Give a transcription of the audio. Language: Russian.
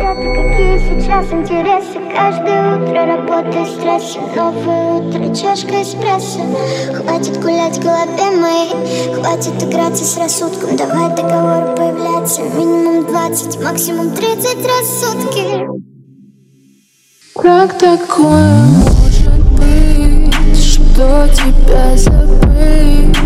приоритеты, какие сейчас интересы. Каждое утро работа и стрессы, новое утро, чашка эспрессо. Хватит гулять в голове моей, хватит играться с рассудком. Давай договор появляться минимум 20, максимум 30 раз в сутки. Как такое может быть, что тебя забыть?